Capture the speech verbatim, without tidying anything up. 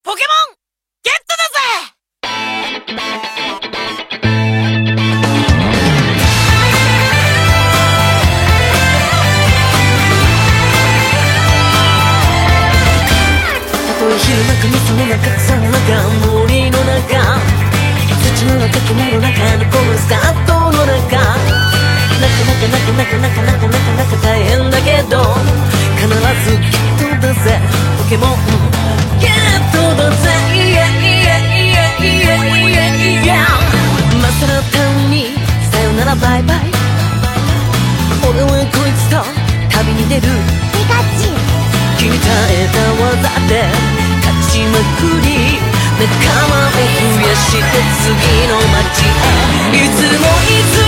ポケモンゲットだぜ。たとえ昼間か水の中草の中森の中土の中雲の中にこのスカートの中なかなかなかなかなかなかなかなか大変だけど必ずゲットだぜポケモンゲットだぜイエイエイエイエイエイエイまさら単にさよならバイバイ俺はこいつと旅に出るピカチュウ鍛えた技で勝ちまくり仲間を増やして次の街へいつもいつも